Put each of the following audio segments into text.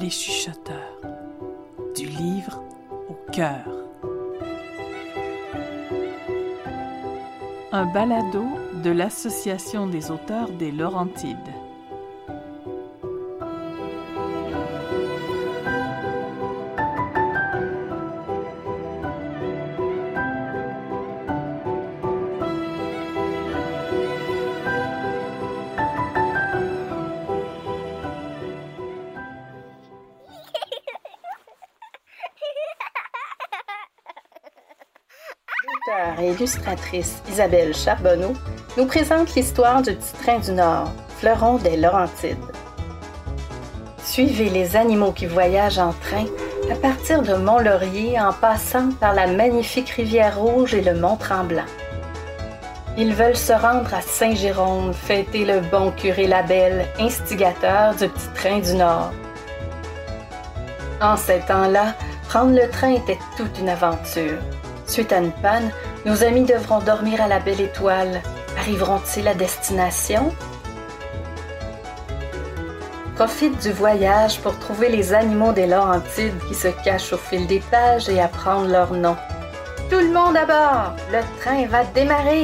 Les chuchoteurs, du livre au cœur. Un balado de l'Association des auteurs des Laurentides. L'auteure et illustratrice Isabelle Charbonneau nous présente l'histoire du Petit Train du Nord, fleuron des Laurentides. Suivez les animaux qui voyagent en train à partir de Mont-Laurier en passant par la magnifique rivière Rouge et le Mont-Tremblant. Ils veulent se rendre à Saint-Jérôme fêter le bon curé Labelle, instigateur du Petit Train du Nord. En ces temps-là, prendre le train était toute une aventure. Suite à une panne, nos amis devront dormir à la Belle Étoile. Arriveront-ils à destination? Profite du voyage pour trouver les animaux des Laurentides qui se cachent au fil des pages et apprendre leurs noms. Tout le monde à bord! Le train va démarrer!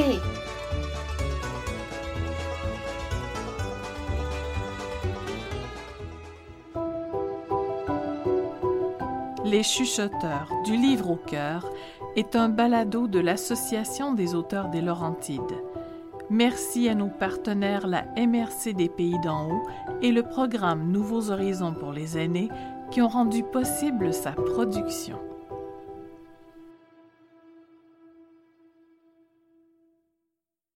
Les chuchoteurs, du livre au cœur, est un balado de l'Association des auteurs des Laurentides. Merci à nos partenaires la MRC des Pays d'en haut et le programme Nouveaux Horizons pour les aînés qui ont rendu possible sa production.